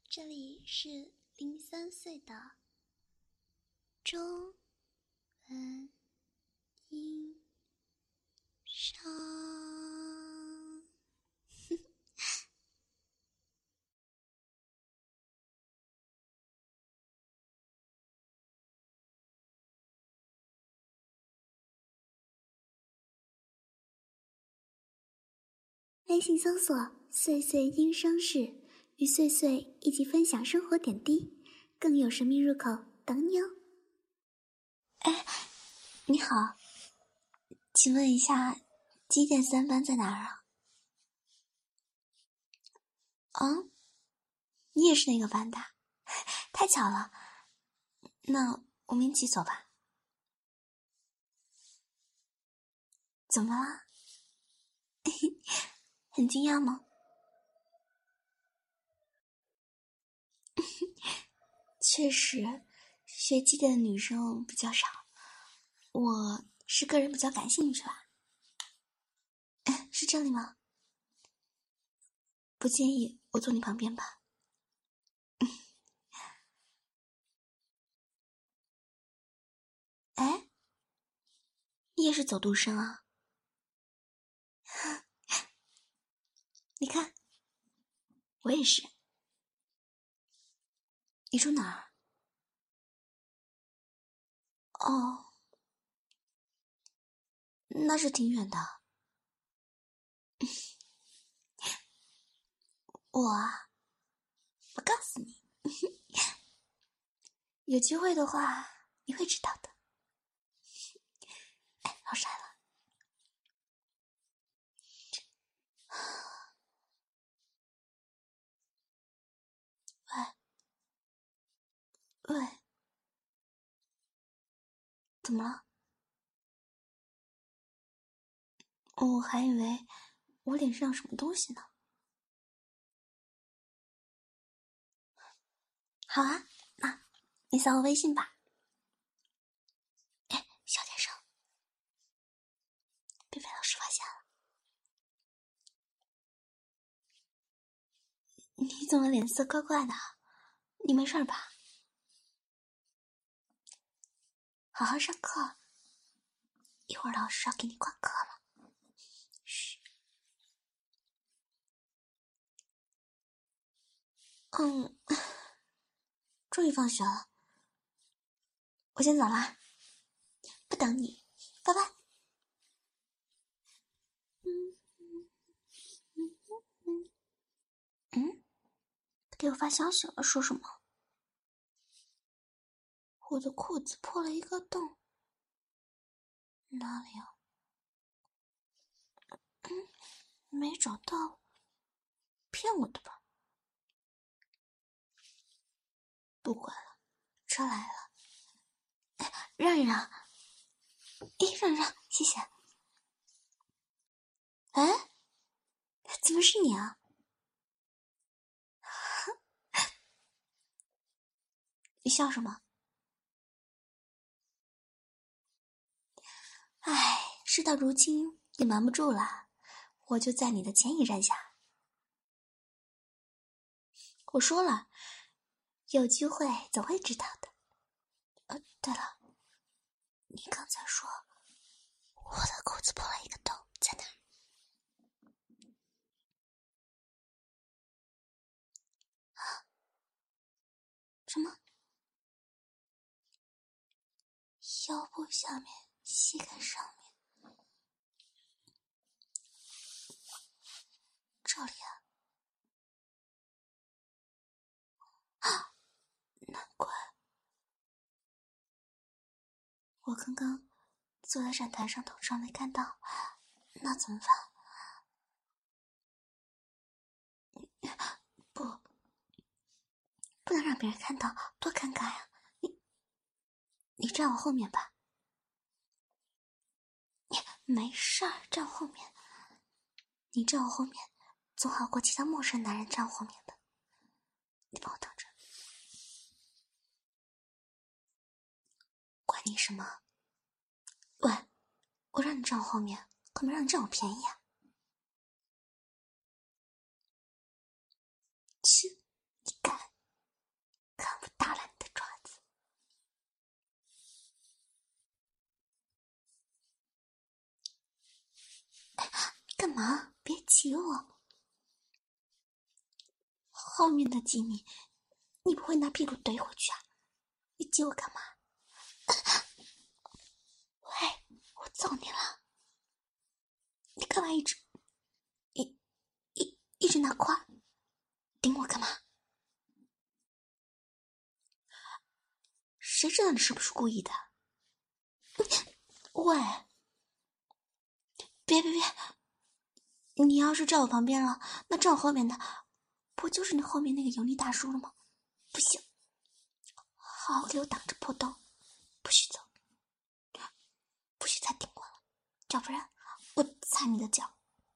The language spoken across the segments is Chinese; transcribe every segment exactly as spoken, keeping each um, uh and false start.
这里是零三岁的中文音上。微信搜索碎碎音声室，与碎碎一起分享生活点滴，更有神秘入口等你哦。哎，你好，请问一下几点三班在哪儿啊？嗯，你也是那个班的，太巧了，那我们一起走吧。怎么了？很惊讶吗？确实，学机电的女生比较少，我是个人比较感兴趣啦。哎，是这里吗？不介意我坐你旁边吧？哎，你也是走读生啊？你看，我也是。你住哪儿？哦，那是挺远的。我啊，不告诉你，有机会的话你会知道的。哎，好傻了。喂，喂，怎么了？我还以为我脸上有什么东西呢。好啊，那你扫我微信吧。哎，小点声，别被老师发现了。你怎么脸色怪怪的？你没事吧？好好上课，一会儿老师要给你挂科了。嘘。嗯，终于放学了，我先走了，不等你，拜拜。嗯嗯嗯嗯嗯，给我发消息了，说什么？我的裤子破了一个洞，哪里啊？嗯，没找到，骗我的吧？不管了，车来了。哎，让一让，哎，让让，谢谢。哎，怎么是你啊？你笑什么？唉，事到如今也瞒不住了，我就在你的前一站下。我说了，有机会总会知道的。呃，对了，你刚才说我的裤子破了一个洞，在哪儿？啊？什么？腰部下面，膝盖上面，这里啊。啊，难怪我刚刚坐在站台上头上没看到，那怎么办？不，不能让别人看到，多尴尬呀！你，你站我后面吧。你没事儿，站我后面。你站我后面，总好过其他陌生男人站我后面的。你帮我等着。管你什么？喂，我让你站我后面，可没让你占我便宜啊！切，你敢？ 挤我，后面的挤你，你不会拿屁股怼回去啊？你挤我干嘛？喂，我揍你了！你干嘛一直一一一直拿胯顶我干嘛？谁知道你是不是故意的？喂，别别别！你要是站我旁边了，那站我后面的不就是你后面那个油腻大叔了吗？不行，好好给我挡着破洞，不许走，不许再顶我了，要不然我踩你的脚。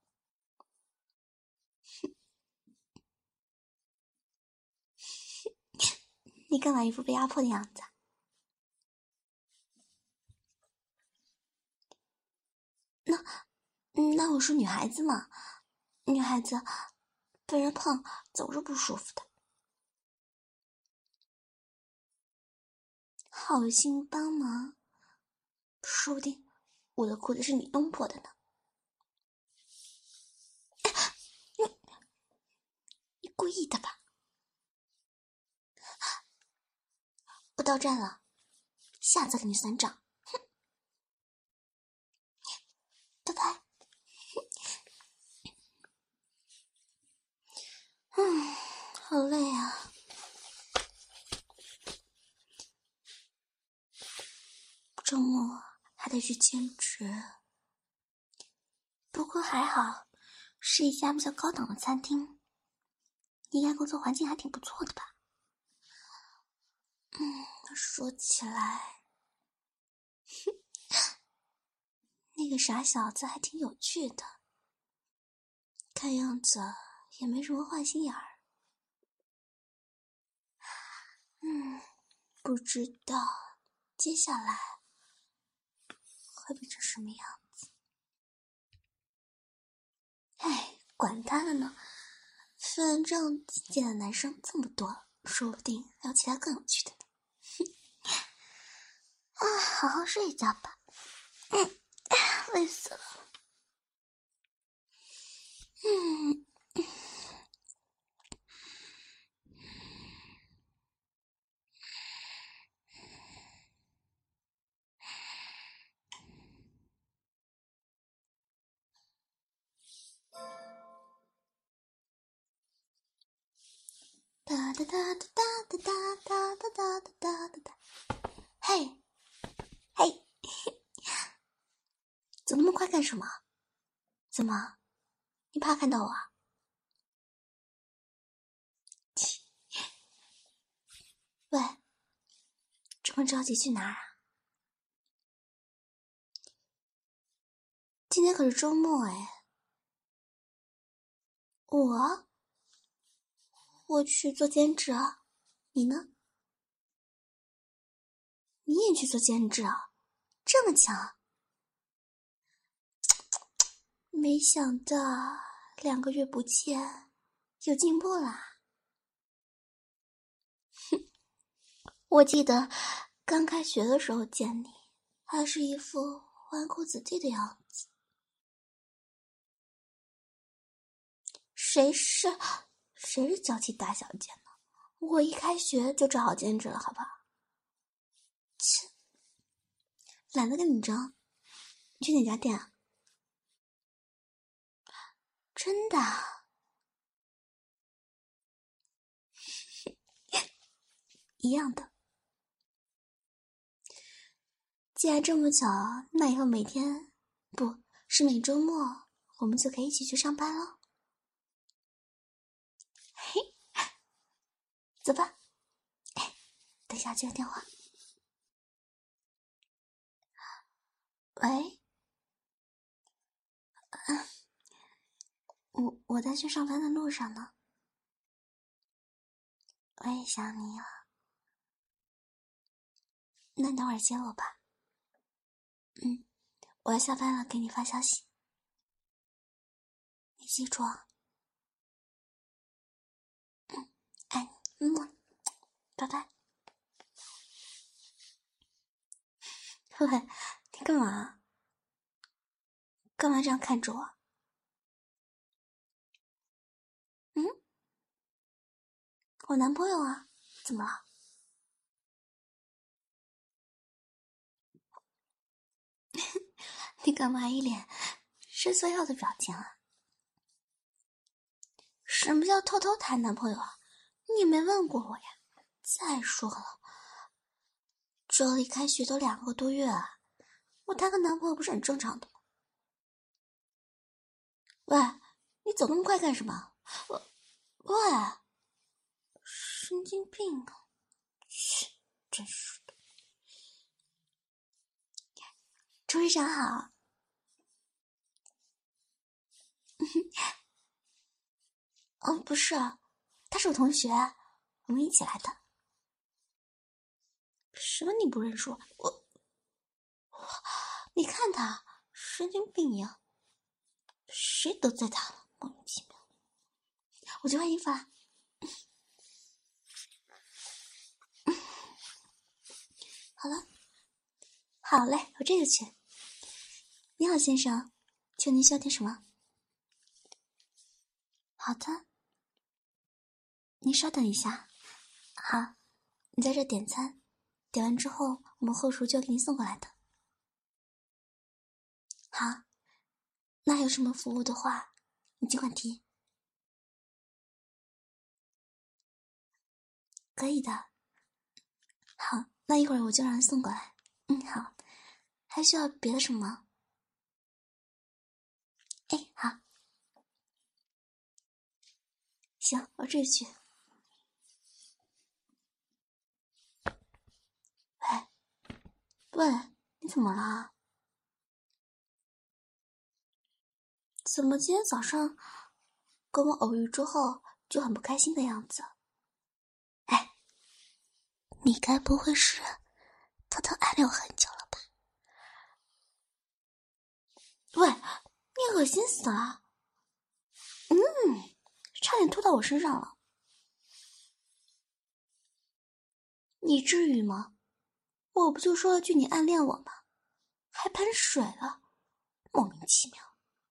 你干嘛一副被压迫的样子啊？那那我是女孩子嘛，女孩子被人碰总是不舒服的。好心帮忙，说不定我的裤子是你弄破的呢。你你故意的吧？我到站了，下次给你算账。哼，拜拜。嗯，好累啊。周末还得去兼职，不过还好，是一家比较高档的餐厅，应该工作环境还挺不错的吧。嗯，说起来，那个傻小子还挺有趣的，看样子也没什么坏心眼儿。嗯，不知道接下来会变成什么样子。哎，管他的呢，反正境界的男生这么多，说不定还有其他更有趣的呢。啊，好好睡一觉吧。嗯，累死了。嗯。哒哒哒哒哒哒哒哒哒哒哒哒哒，嘿，嘿，走那么快干什么？怎么，你怕看到我啊？喂，这么着急去哪儿啊？今天可是周末哎。我，我去做兼职啊，你呢？你也去做兼职啊？这么强？没想到两个月不见，有进步啦。哼，我记得刚开学的时候见你，还是一副纨绔子弟的样子。谁是谁是娇气大小姐呢？我一开学就找好兼职了，好不好？切，懒得跟你争。你去哪家店啊？真的？一样的。既然这么巧，那以后每天，不是每周末，我们就可以一起去上班了。嘿，走吧。哎，等下接个电话。喂，嗯，我我在去上班的路上呢。我也想你了。那你等会儿接我吧。嗯，我要下班了，给你发消息。你记住啊。嗯，爱你，嗯，拜拜。喂，你干嘛？干嘛这样看着我？ 我男朋友啊，怎么了？你干嘛一脸吃错药的表情啊？什么叫偷偷谈男朋友啊？你也没问过我呀。再说了，这离开学都两个多月啊，我谈个男朋友不是很正常的吗？喂，你走那么快干什么？我，喂，神经病啊！切，真是的。厨师长好。哦，不是，他是我同学，我们一起来的。什么你不认识我？我，你看他神经病一样，谁得罪他了？莫名其妙。我去换衣服啦。好了，好嘞，我这就去。你好，先生，请问您需要点什么？好的，您稍等一下。好，你在这点餐，点完之后，我们后厨就要给您送过来的。好，那有什么服务的话，你尽管提。可以的。好，那一会儿我就让人送过来。嗯，好。还需要别的什么吗？哎，好。行，我这就去。喂，喂，你怎么了？怎么今天早上跟我偶遇之后就很不开心的样子？哎，你该不会是偷偷暗恋我很久了吧？喂，你恶心死了！嗯，差点吐到我身上了。你至于吗？我不就说了句你暗恋我吗？还喷水了，莫名其妙。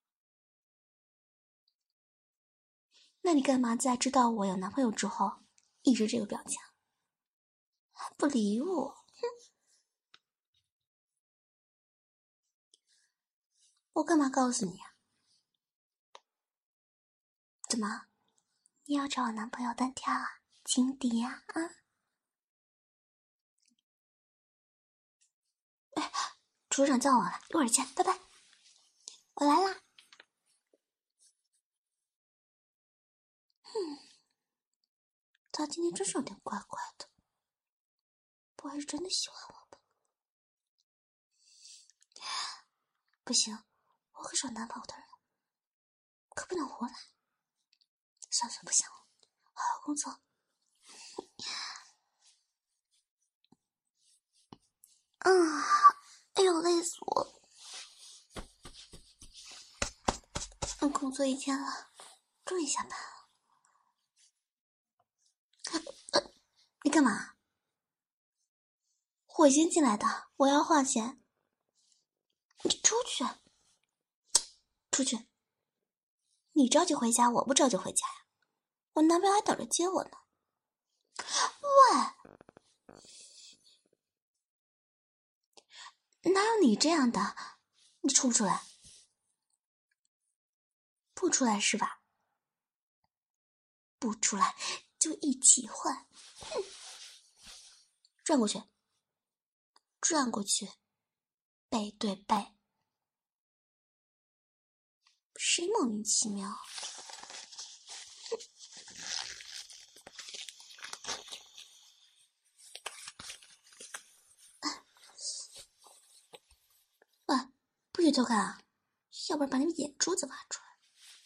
那你干嘛在知道我有男朋友之后一直这个表情？还不理我？哼！我干嘛告诉你啊？怎么？你要找我男朋友单挑啊？情敌呀？啊？哎，厨师长叫我了，一会儿见，拜拜。我来啦。嗯，他今天真是有点怪怪的，不会是真的喜欢我吧？不行，我可是有男朋友的人，可不能胡来。算算不想了，好好工作。啊，哎呦，累死我了！嗯，工作一天了，终于下班了。呃，你干嘛？我先进来的，我要花钱。你出去，出去！你着急回家，我不着急回家呀。我男朋友还等着接我呢。喂，哪有你这样的？你出不出来？不出来是吧？不出来就一起换。哼，转过去，转过去，背对背。谁莫名其妙？喂，不许偷看啊，要不然把你眼珠子挖出来。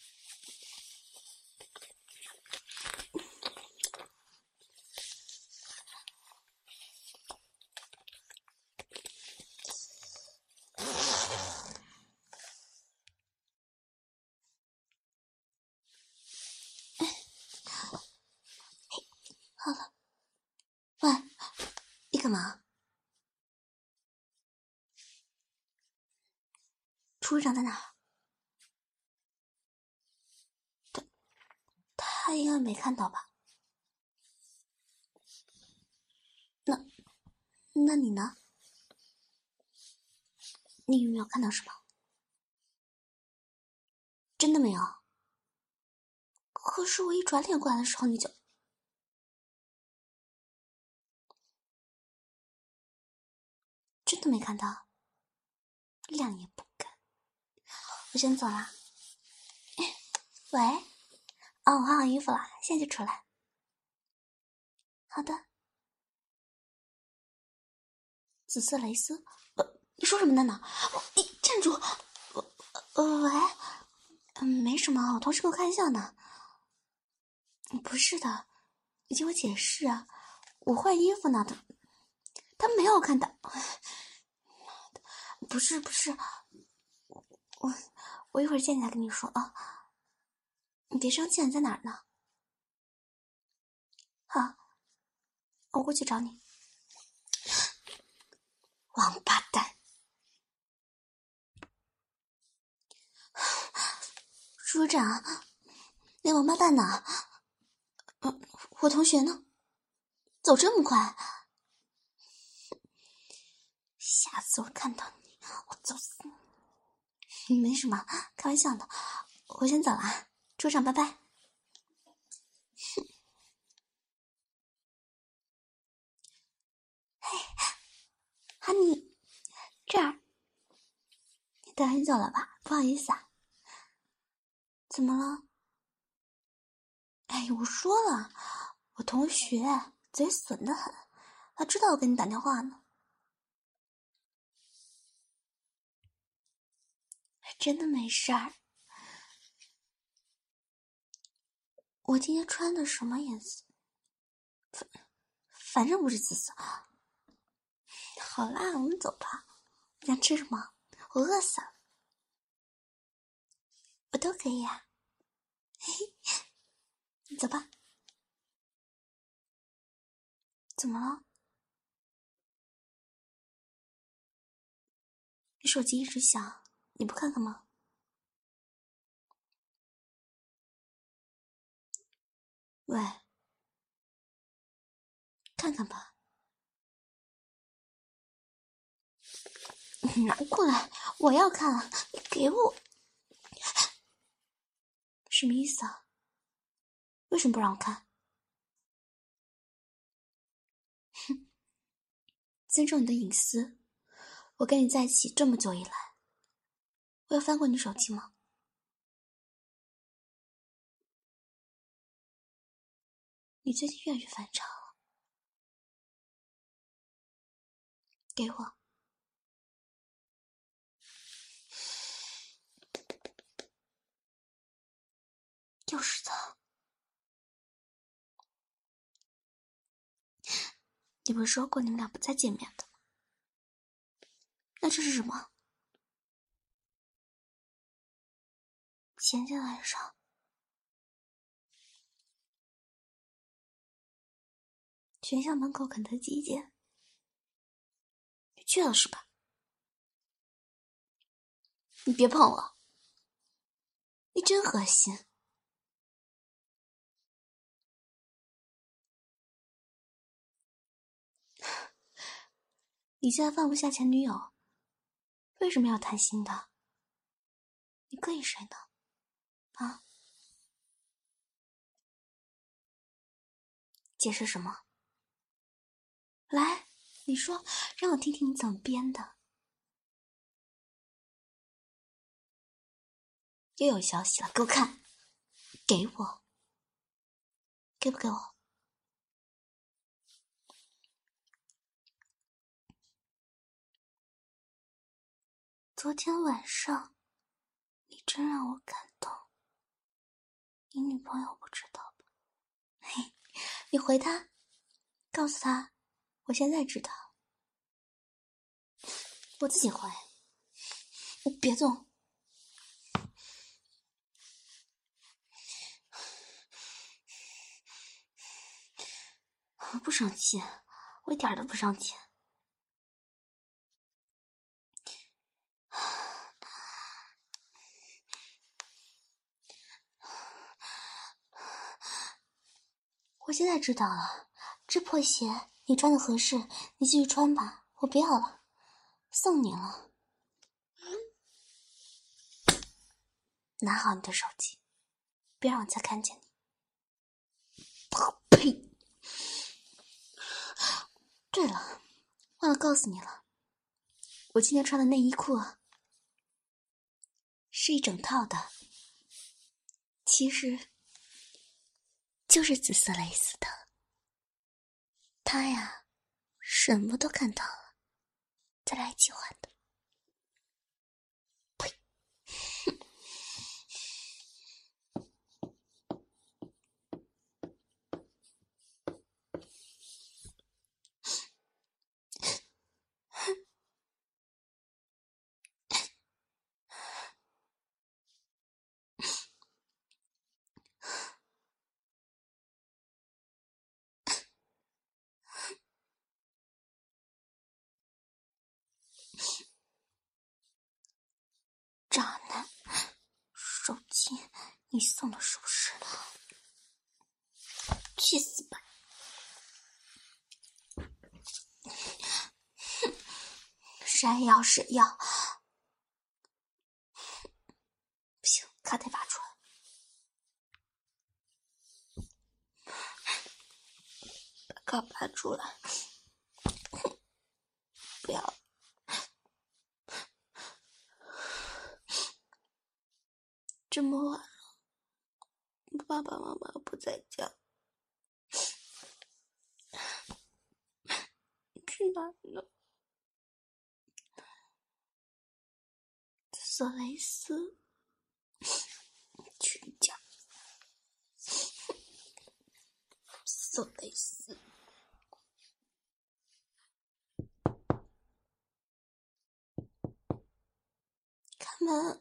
好了，喂，你干嘛？厨师长在哪儿？他他应该没看到吧？ 那你呢？你有没有看到什么？真的没有？可是我一转脸过来的时候，你就……真的没看到？亮也不敢。我先走了。喂？哦，我换好衣服了，现在就出来。好的。紫色蕾丝？呃，你说什么呢？你站住！呃呃，喂？嗯，没什么，我同事跟我开玩笑呢。不是的，你听我解释啊，我换衣服呢，他他没有看到。不是不是，我我一会儿见你再跟你说啊。你别生气，你在哪儿呢？好，我过去找你。王八蛋！署长，那王八蛋呢？嗯，我同学呢？走这么快？下次我看到你，我揍死你！没什么，开玩笑的。我先走了，组长，拜拜。嘿，哈尼，这儿，你等很久了吧？不好意思啊。怎么了？哎，我说了，我同学嘴损得很，他知道我给你打电话呢。真的没事儿。我今天穿的什么颜色？反反正不是紫色。好啦，我们走吧。你想吃什么？我饿死了。我都可以啊。嘿嘿，你走吧。怎么了？你手机一直响，你不看看吗？喂，看看吧。拿过来，我要看啊！你给我，什么意思啊？为什么不让我看？哼，尊重你的隐私。我跟你在一起这么久以来，我有翻过你手机吗？你最近越来越反常了。给我。又是他。你不是说过你们俩不再见面的吗？那这是什么？前天晚上，学校门口肯德基店，你去了是吧？你别碰我，你真恶心。你现在放不下前女友，为什么要谈新的？你膈应谁呢？啊？解释什么？来，你说，让我听听你怎么编的。又有消息了，给我看，给我，给不给我？昨天晚上，你真让我感动。你女朋友不知道吧？嘿，你回他，告诉他，我现在知道。我自己回。我别动。我不生气，我一点都不生气。我现在知道了，这破鞋你穿的合适，你继续穿吧，我不要了，送你了。拿好你的手机，别让我再看见你。呸！对了，忘了告诉你了，我今天穿的内衣裤啊，是一整套的，其实就是紫色蕾丝的。它呀，什么都看到了，再来一起换的。呸！渣男，手机你送的是不是？去死吧！谁要谁要？不行，卡得拔出来。把卡拔出来！不要！这么晚了，爸爸妈妈不在家，去哪呢？紫色蕾丝裙角，紫色蕾丝，开门。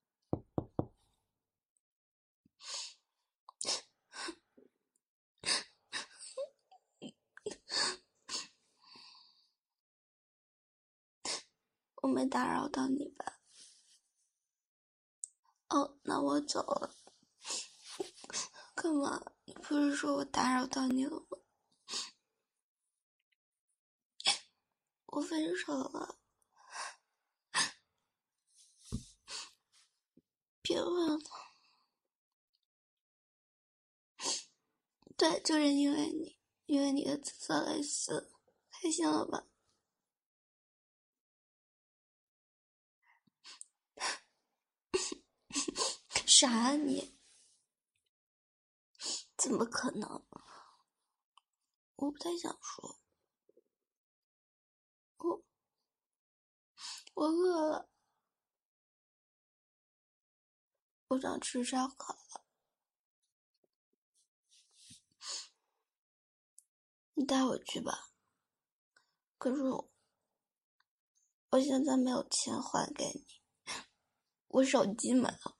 我没打扰到你吧？哦，那我走了。干嘛？你不是说我打扰到你了吗？我分手了。别问了。对，就是因为你，因为你的紫色蕾丝，开心了吧？傻啊你？怎么可能？我不太想说。我我饿了，我想吃烧烤了。你带我去吧。可是我我现在没有钱还给你，我手机没了。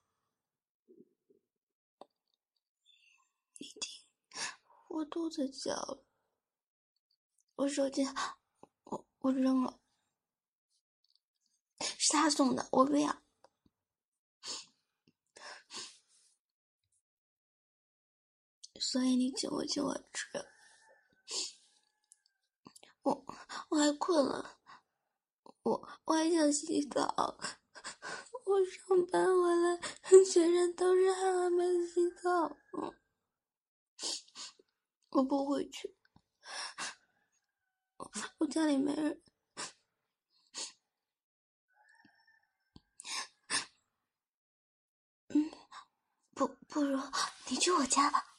你听，我肚子叫了，我手机我我扔了，是他送的，我不要。所以你请我请我吃，我我还困了，我我还想洗澡，我上班回来全身都是汗，还没洗澡。嗯，我不回去，我我家里没人。嗯，不不如你去我家吧。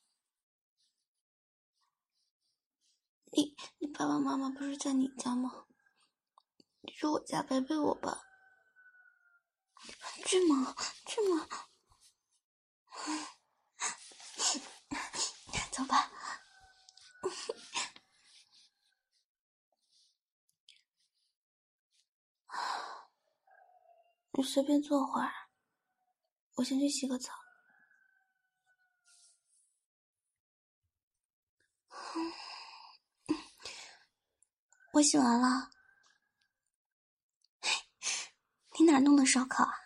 你你爸爸妈妈不是在你家吗？你去我家陪陪我吧。去吗？去吗？走吧。你随便坐会儿，我先去洗个澡。我洗完了。你哪弄的烧烤啊？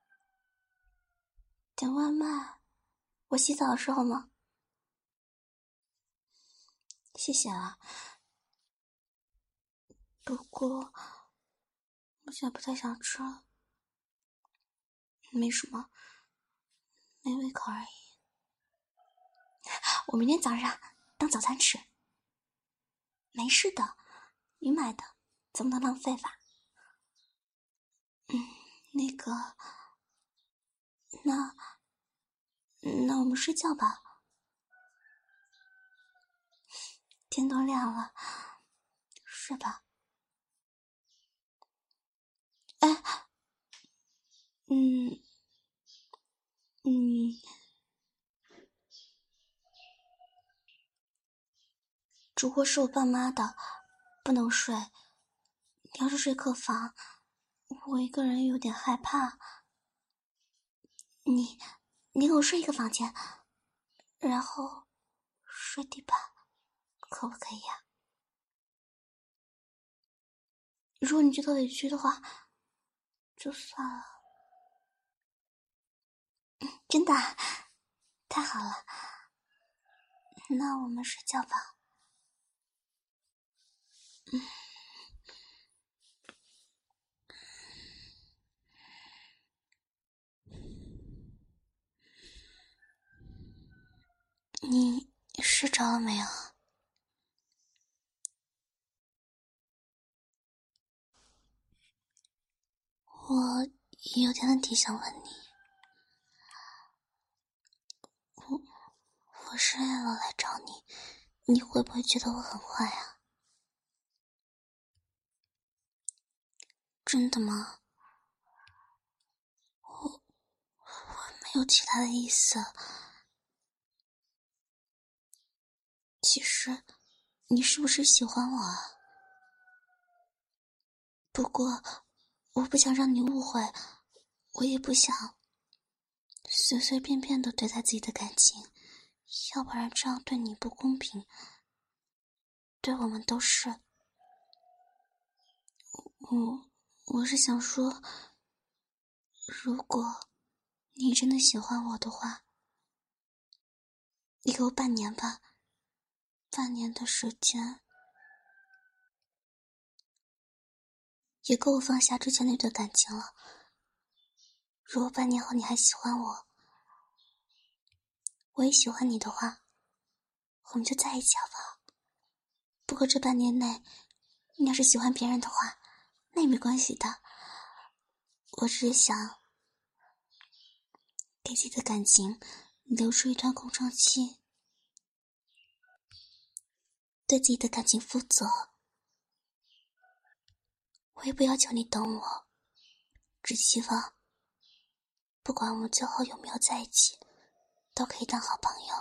点外卖？我洗澡的时候吗？谢谢了。 不过我现在不太想吃了，没什么，没胃口而已。我明天早上当早餐吃。没事的，你买的怎么能浪费吧？嗯，那个，那那我们睡觉吧。天都亮了，睡吧。哎，嗯嗯，烛火是我爸妈的，不能睡。你要是睡客房，我一个人有点害怕。你，你跟我睡一个房间，然后睡地板，可不可以呀？如果你觉得委屈的话，就算了。真的，太好了，那我们睡觉吧。嗯，你睡着了没有？我有点问题想问你。我我深夜了来找你，你会不会觉得我很坏啊？真的吗？我我没有其他的意思。其实，你是不是喜欢我啊？不过，我不想让你误会，我也不想随随便便的对待自己的感情，要不然这样对你不公平，对我们都是。我我是想说，如果你真的喜欢我的话，你给我半年吧，半年的时间也够我放下之前那段感情了。如果半年后你还喜欢我，我也喜欢你的话，我们就在一起好不好？不过这半年内，你要是喜欢别人的话，那也没关系的。我只是想给自己的感情留出一段空窗期，对自己的感情负责。我也不要求你等我，只希望不管我们最后有没有在一起，都可以当好朋友，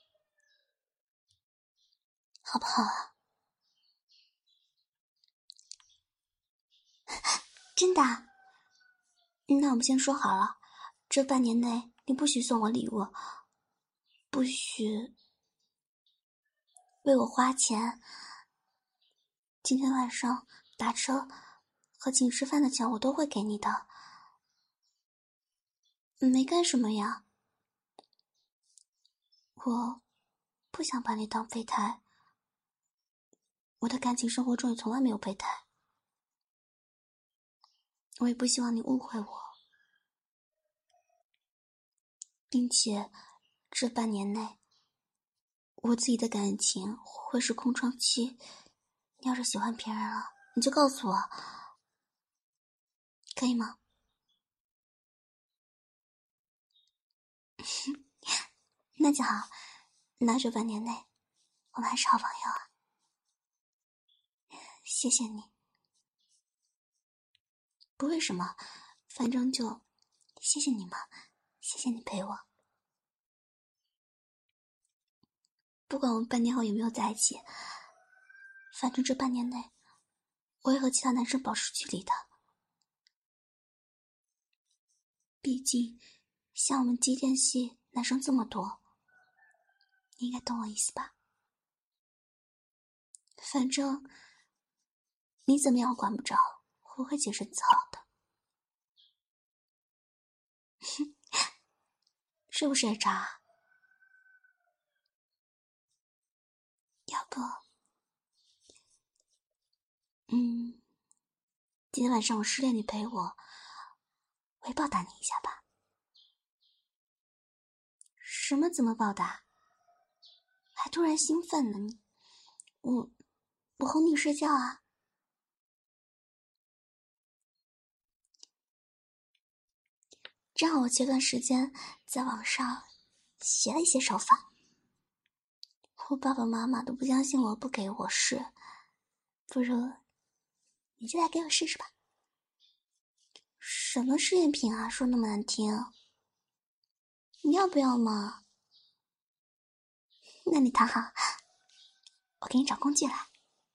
好不好啊？真的啊？那我们先说好了，这半年内你不许送我礼物，不许为我花钱。今天晚上打车和请吃饭的钱我都会给你的。没干什么呀，我不想把你当备胎，我的感情生活中也从来没有备胎，我也不希望你误会我，并且这半年内我自己的感情会是空窗期，你要是喜欢别人了，你就告诉我，可以吗？那就好，那这半年内我们还是好朋友啊。谢谢你。不为什么，反正就谢谢你嘛，谢谢你陪我。不管我们半年后有没有在一起，反正这半年内我会和其他男生保持距离的。毕竟像我们机电系男生这么多，你应该懂我意思吧？反正你怎么样我管不着，我会洁身自好的。是不是也着啊？要不，嗯， 今天晚上我失恋，你陪我，我也报答你一下吧。什么怎么报答？还突然兴奋呢？你，我，我哄你睡觉啊。正好我前段时间在网上写了一些手法，我爸爸妈妈都不相信我，不给我试，不如你就来给我试试吧。什么试验品啊，说那么难听，你要不要嘛？那你躺好，我给你找工具来。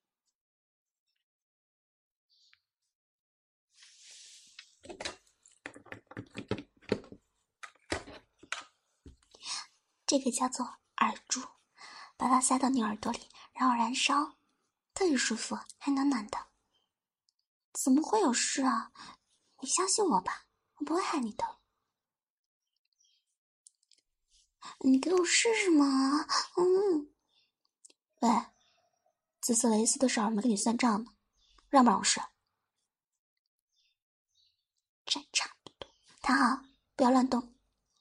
这个叫做耳珠，把它塞到你耳朵里，然后燃烧，特别舒服，还暖暖的。怎么会有事啊？你相信我吧，我不会害你的。你给我试试嘛。嗯。喂，紫色蕾丝的事儿没跟你算账呢，让不让我试？真差不多，躺好，不要乱动。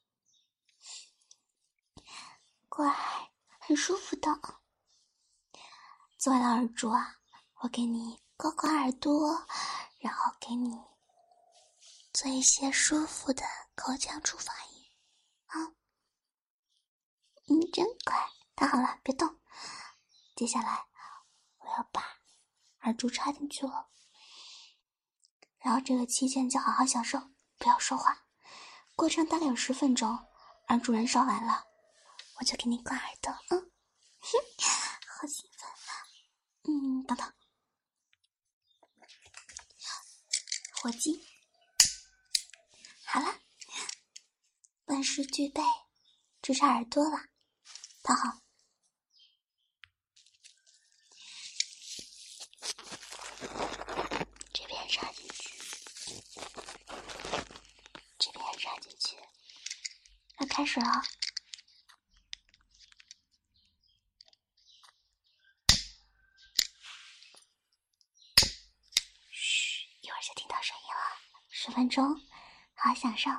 乖，很舒服的。做完了耳珠啊，我给你刮刮耳朵，然后给你做一些舒服的口腔触发音啊。嗯，真乖，躺好了，别动。接下来我要把耳珠插进去了，然后这个期间就好好享受，不要说话。过程大概有十分钟，耳珠燃烧完了，我就给你刮耳朵。嗯，哼，好兴奋。嗯，等等，火鸡，好了，万事俱备，只差耳朵了。躺好。这边插进去，这边插进去。要开始了。嘘，一会儿就听到声音了。十分钟，好好享受。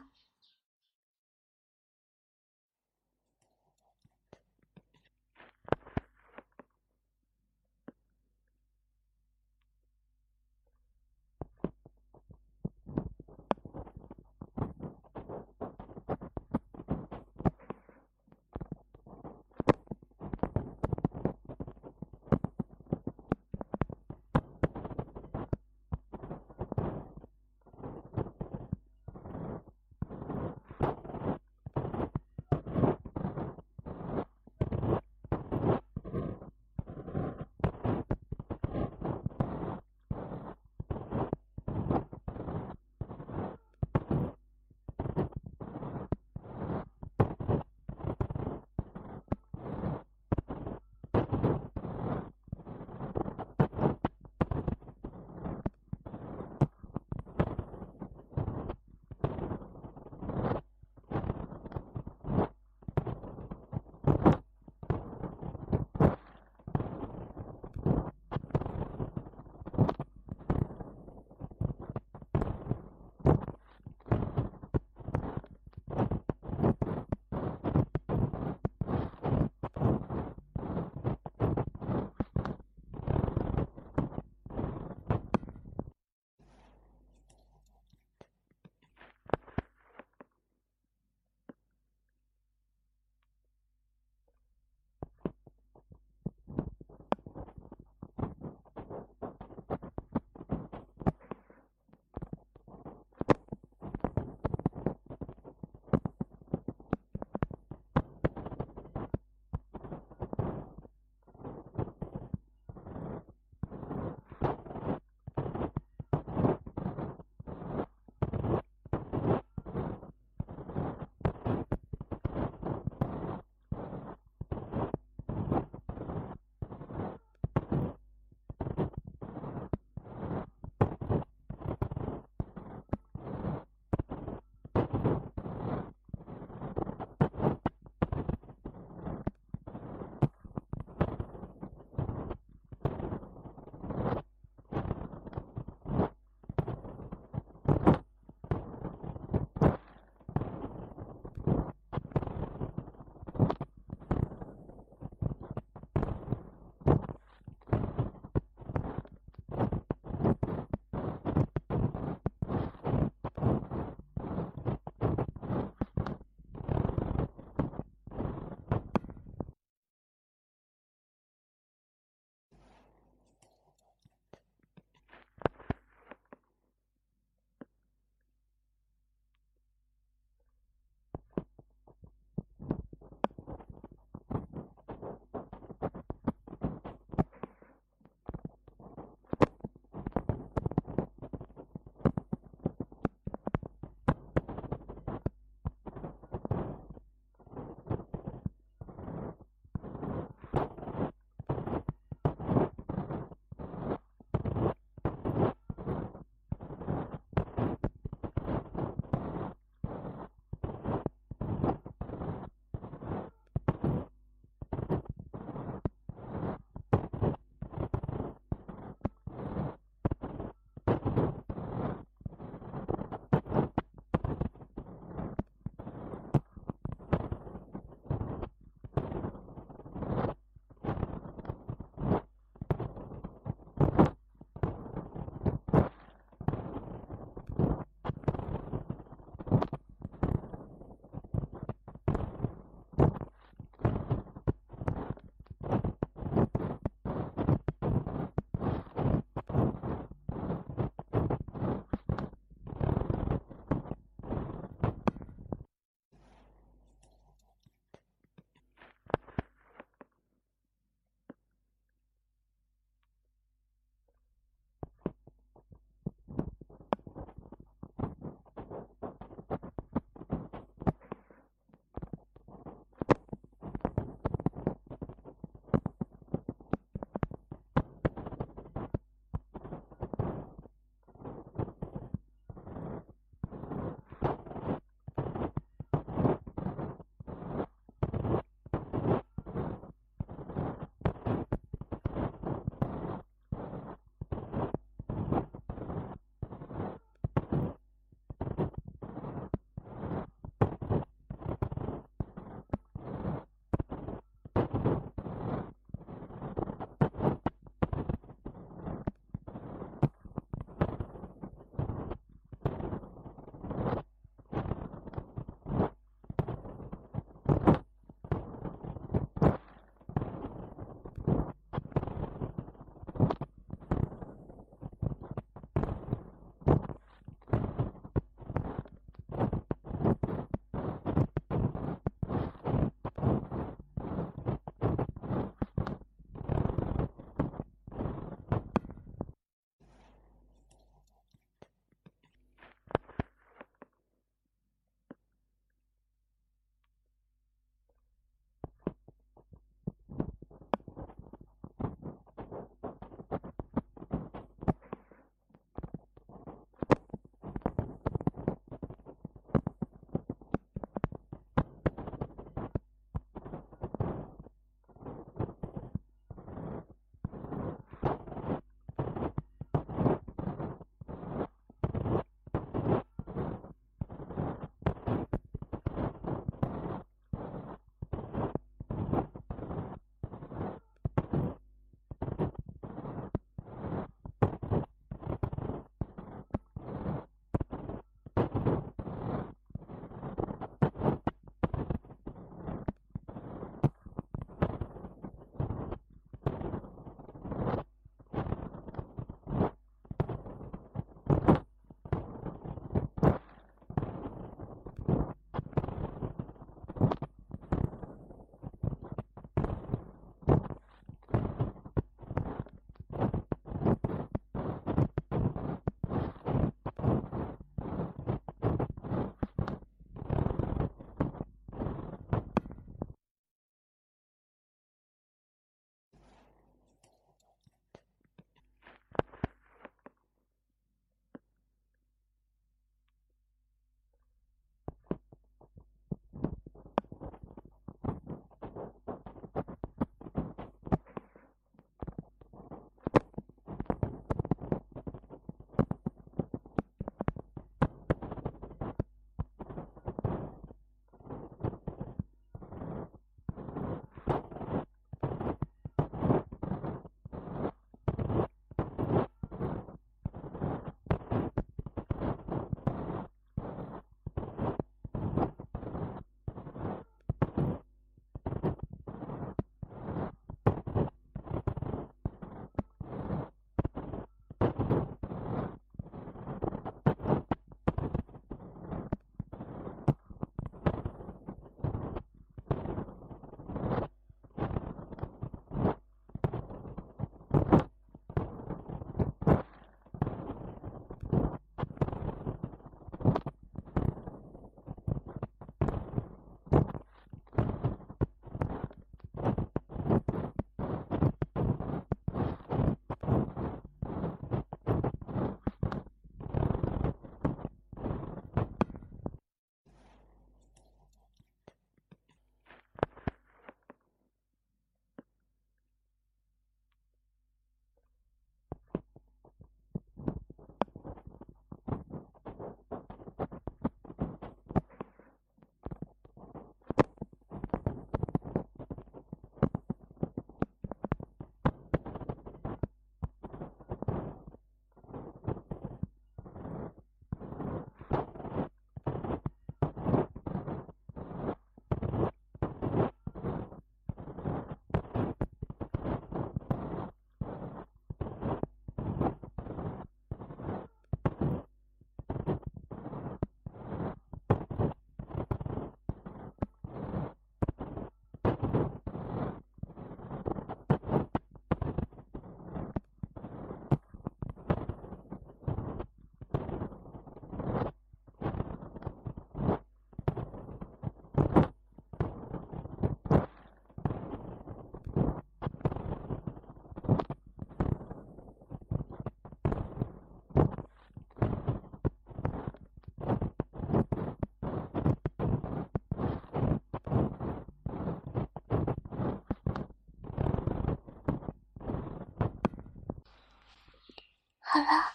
好了，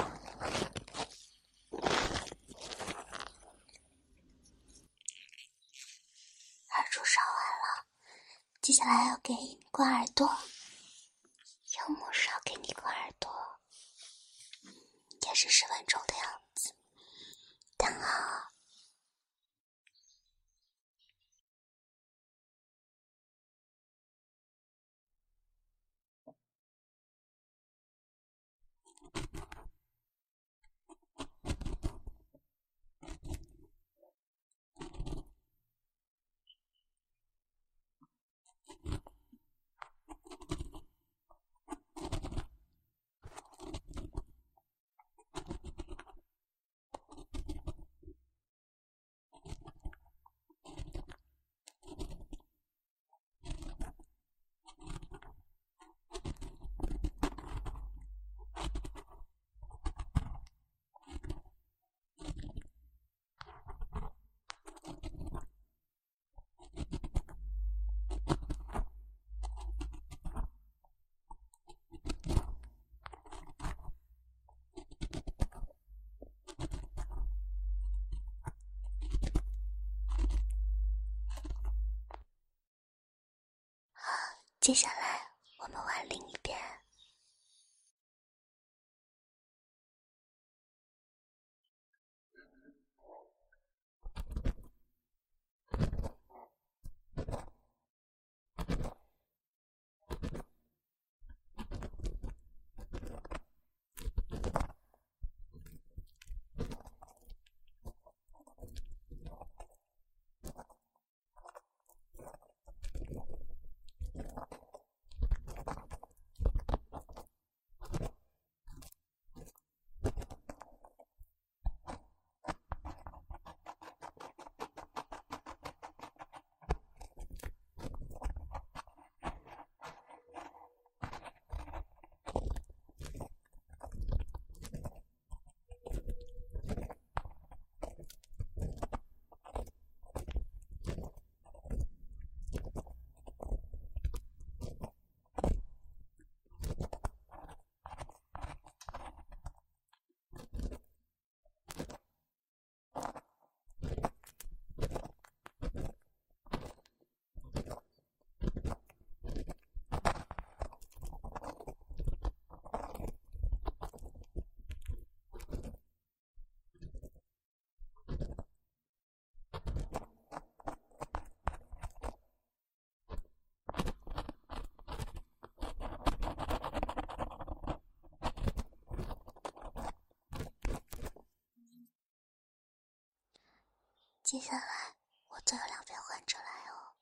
耳珠烧完了，接下来要给你刮耳朵，用木勺给你刮耳朵，也是十分钟的样子。等好。接下来我们玩另一边。接下来我再有两边患者来哦。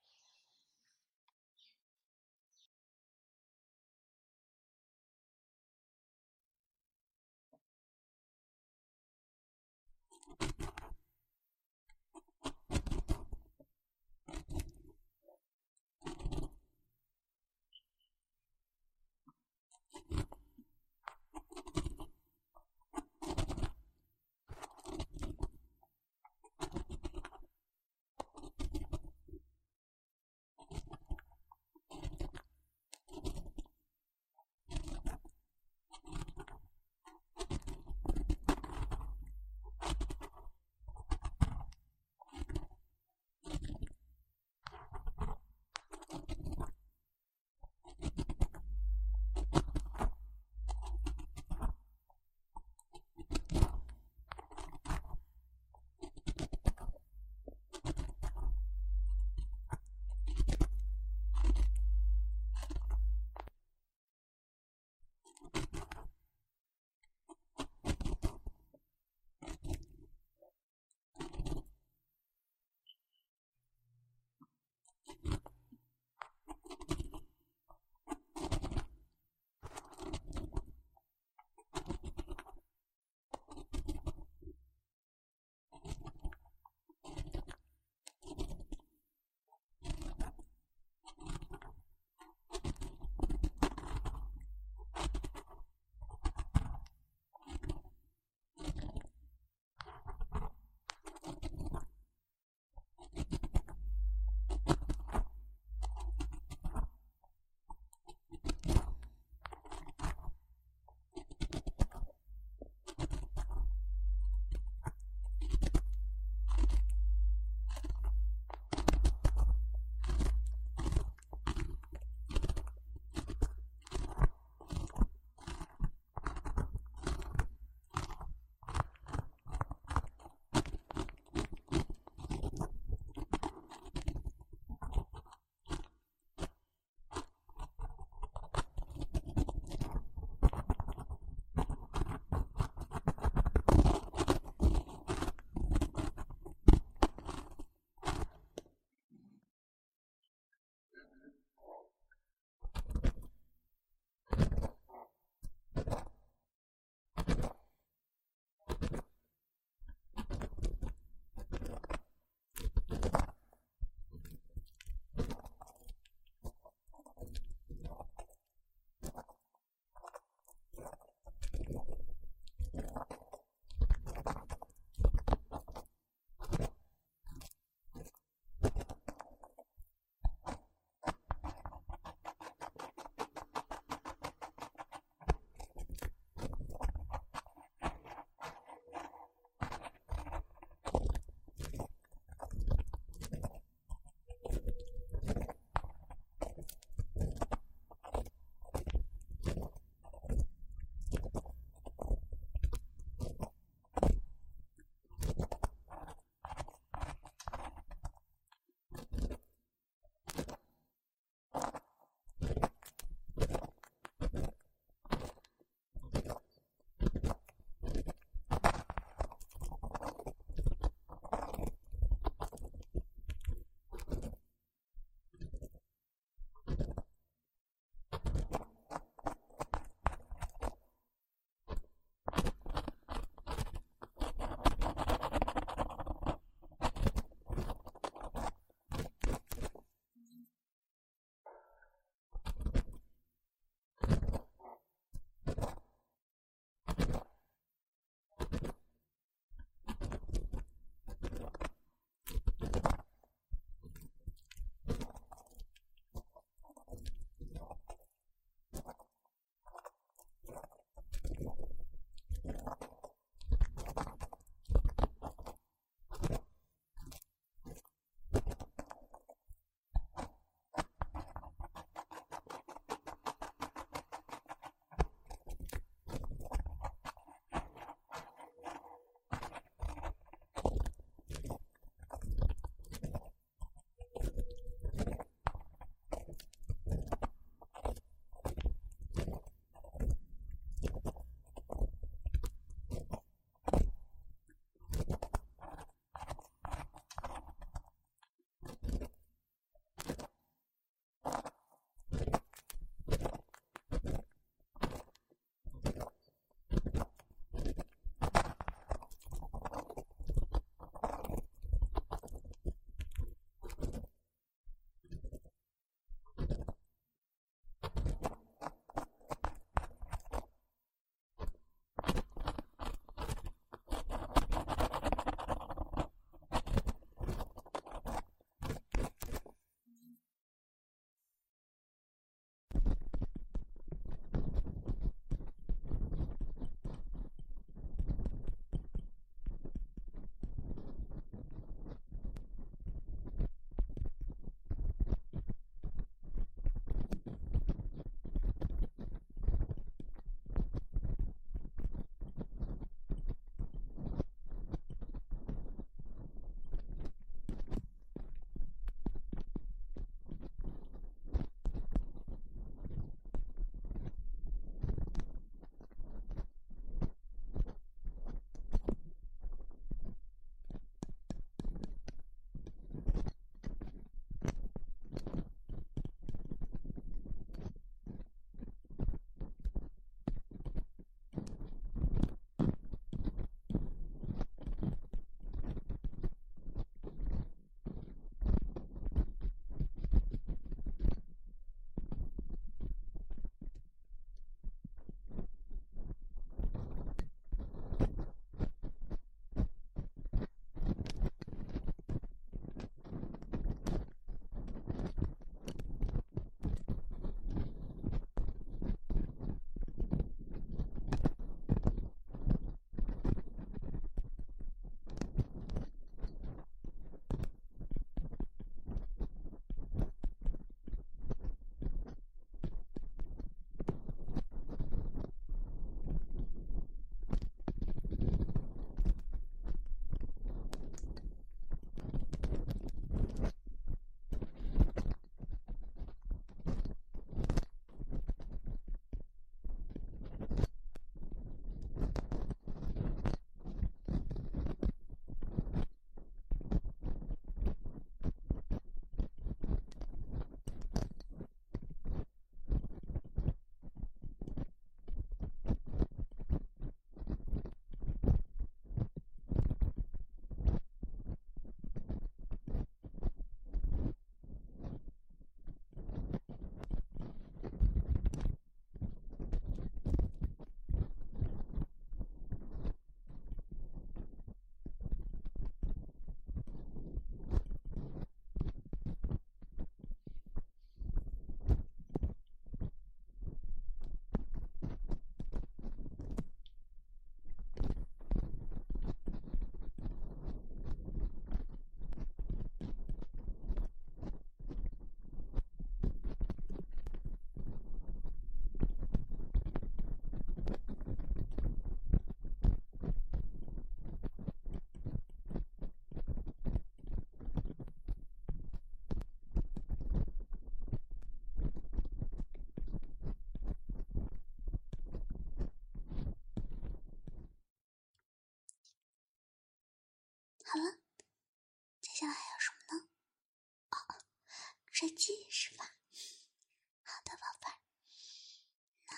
好了，接下来还有什么呢？哦，吹气是吧？好的，宝贝儿，那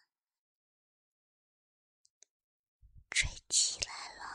吹起来了。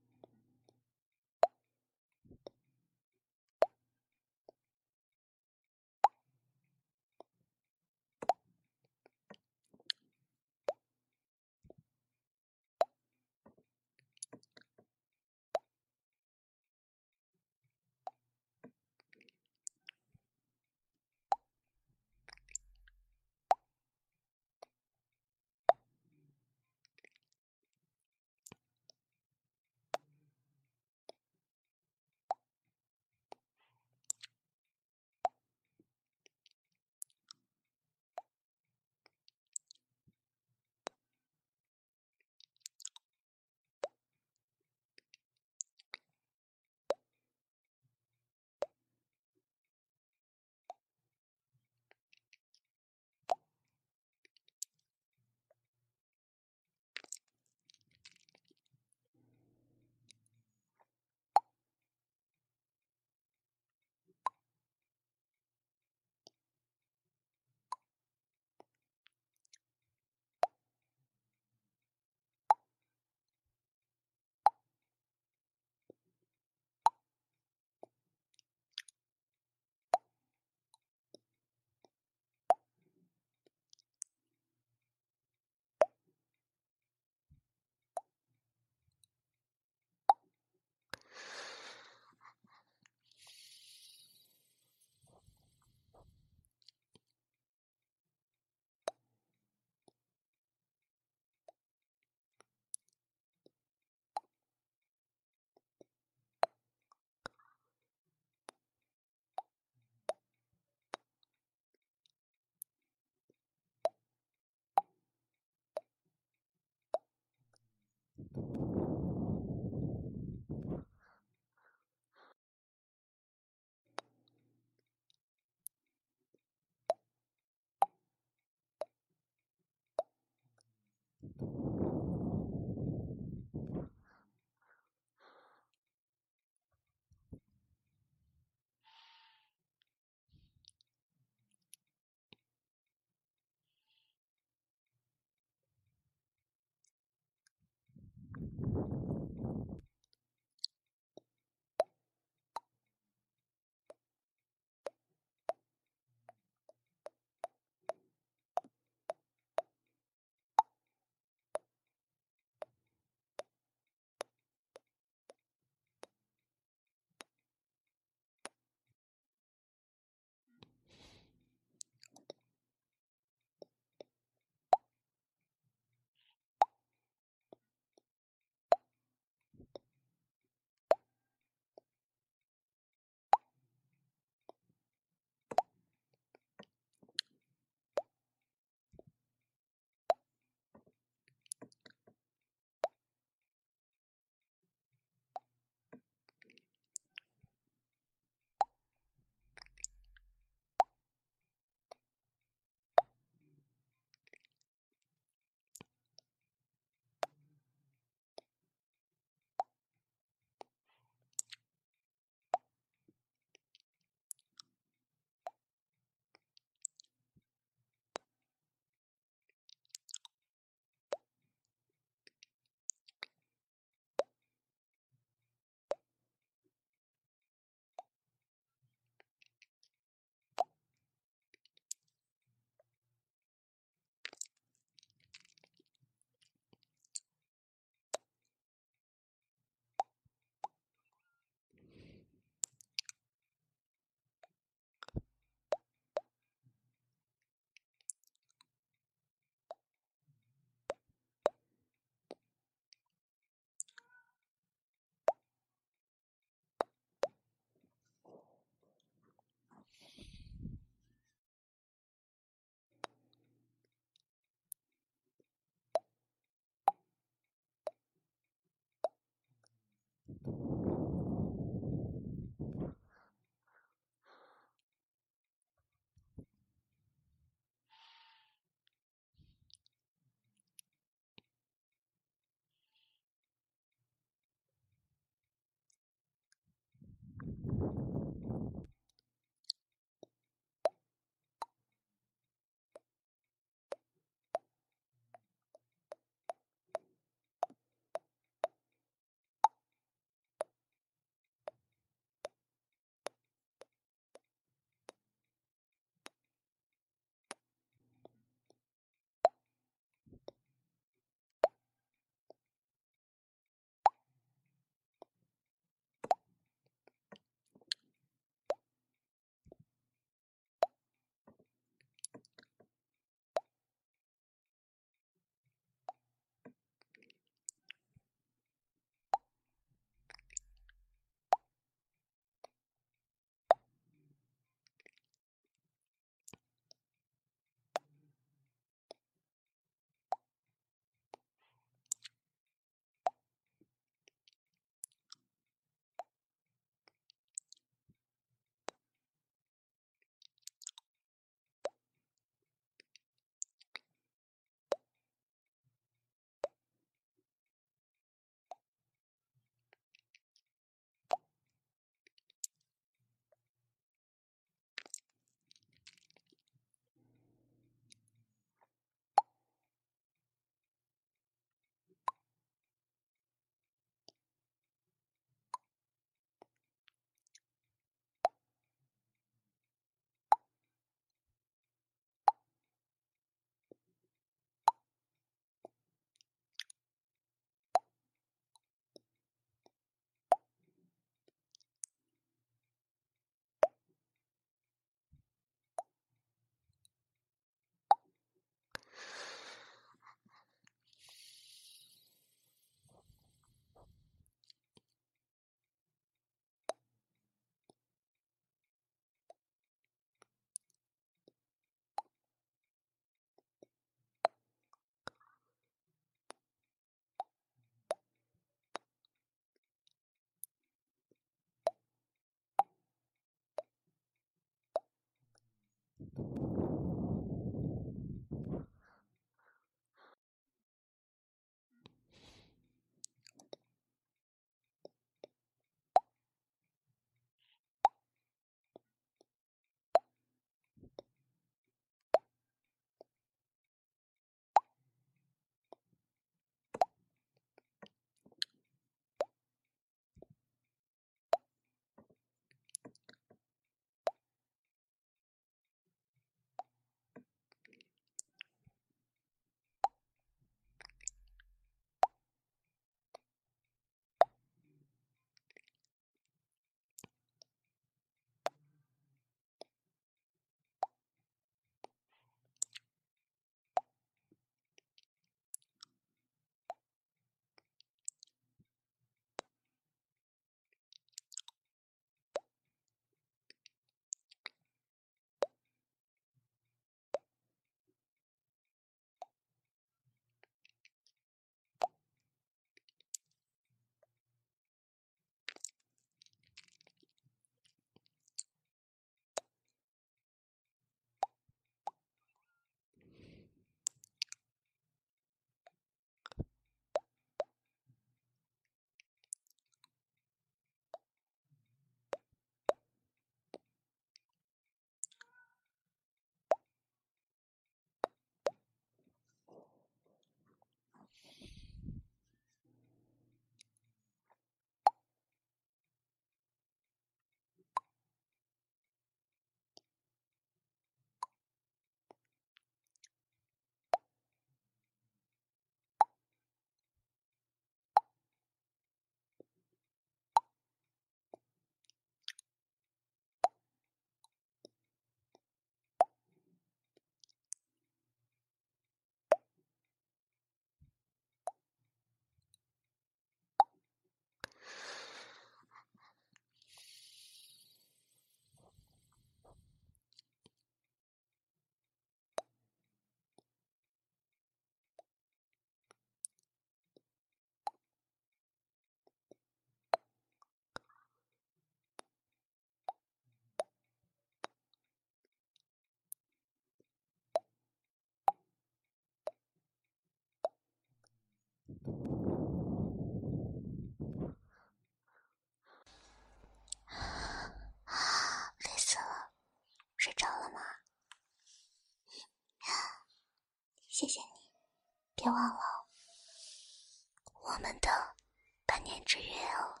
谢谢你，别忘了我们的百年之约哦。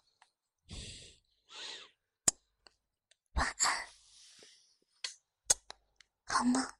晚安，好吗？